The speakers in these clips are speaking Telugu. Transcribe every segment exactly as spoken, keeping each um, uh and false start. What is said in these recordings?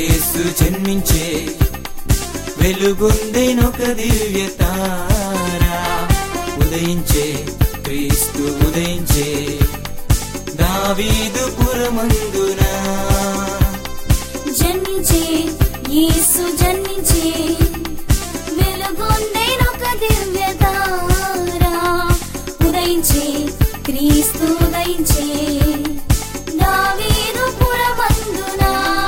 యేసు జన్మించే వెలుగొందెనొక దివ్య తారా. ఉదయించే క్రీస్తు ఉదయించే దావీదు పురమందున. జన్మించే యేసు జన్మించే వెలుగొందెనొక దివ్య తారా. ఉదయించే క్రీస్తు ఉదయించే దావీదు పురమందున.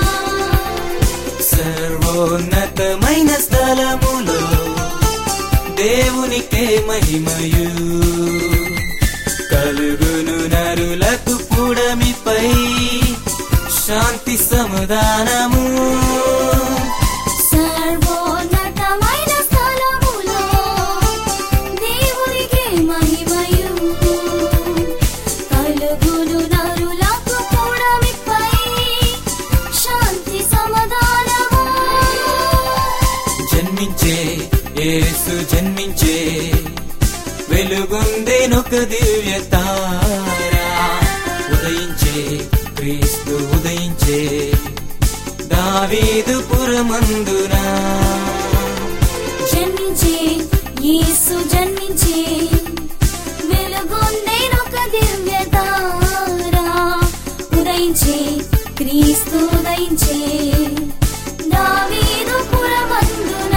సర్వోన్నతమైన స్థలములో దేవునికే మహిమయు కలుగును నరులకు పుడమిపై శాంతి సమాధానము. సర్వోన్నతమైన స్థలములో దేవునికే మహిమయు కలుగును నరులకు పుడమిపై శాంతి సమాధానము. జన్మించే యేసు జన్మించే వెలుగొందెనొక దివ్య తారా. ఉదయించే క్రీస్తు ఉదయించే దావీదు పురమందున. జన్మించే యేసు జన్మించే వెలుగొందెనొక దివ్య తారా. ఉదయించే క్రీస్తు ఉదయించే దావీదు పురమందున.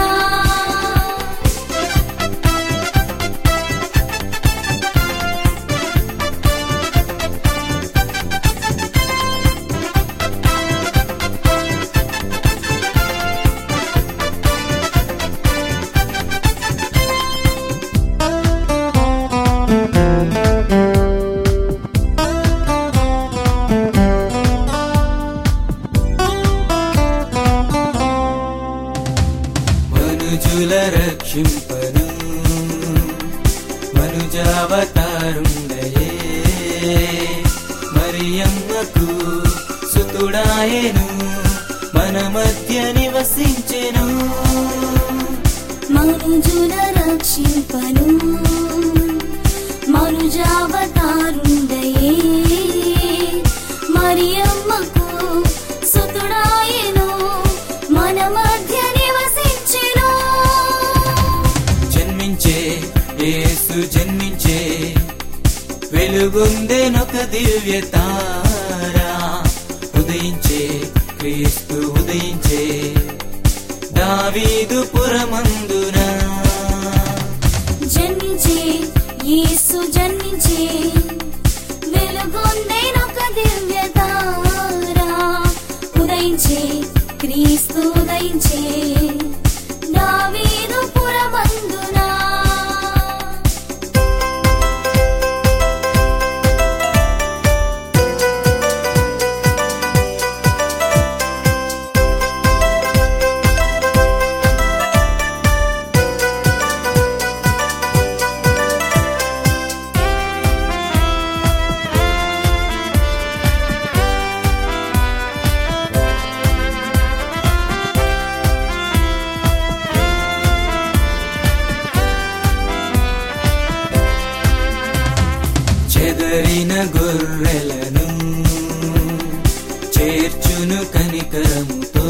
మనుజుల రక్షింపను మనుజావతారుండయే మరియమ్మకు సుతుడాయెను మన మధ్య నివసించెను. మనుజుల రక్షింపను మనుజావతారుండయే మరియమ్మకు సుతుడాయెను మన మధ్య నివసించెను. జన్మించే యేసు జన్మించే వెలుగొందెనొక దివ్య తారా. ఉదయించే క్రీస్తు ఉదయించే దావీదు పురమందున. జన్మించే యేసు జన్మించే వెలుగొందెనొక దివ్య తారా. ఉదయించే క్రీస్తు ఉదయించే దావీదు పురమందున. చెదరిన గొర్రెలను చేర్చును కనికరముతో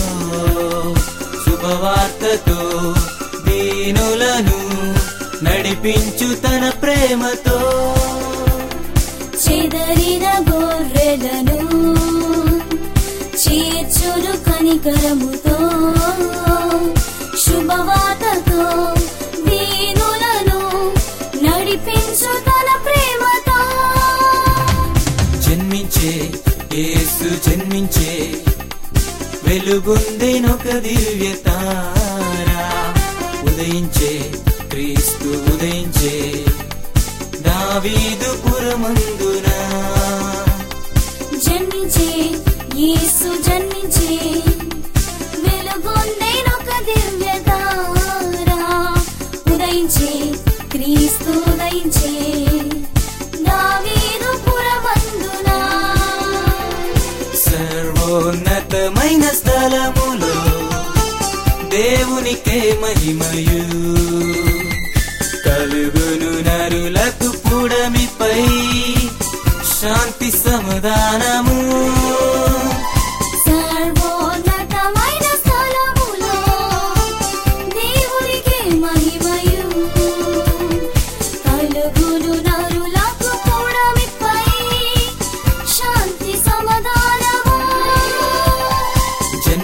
శుభవార్తతో దీనులను నడిపించు తన ప్రేమతో. చెదరిన గొర్రెలను చేర్చును కనికరముతో శుభవార్తతో దీనులను నడిపించు తన ప్రేమతో. జన్మించే యేసు జన్మించే వెలుగొందెనొక దివ్య తారా. ఉదయించే క్రీస్తు ఉదయించే దావీదు పురమందున. జన్మించే యేసు జన్మించే వెలుగొందెనొక దివ్య తారా. ఉదయించే క్రీస్తు ఉదయించే దావీదు పురమందున. సర్వోన్నతమైన స్థలములో దేవునికే మహిమయు కలుగును నరులకు పుడమిపై శాంతి సమాధానము. సర్వోన్నతమైన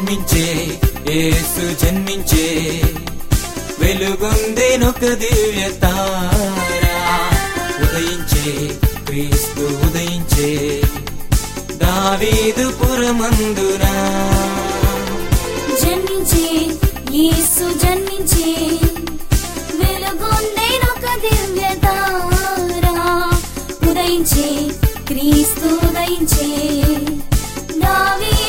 జన్మించే యేసు జన్మించే వెలుగొందేనొక దివ్య తారా ఉదయించే క్రీస్తు ఉదయించే దావీదు పురమందున జన్మించే యేసు జన్మించే వెలుగొందేనొక దివ్య తారా ఉదయించే క్రీస్తు ఉదయించే దావీదు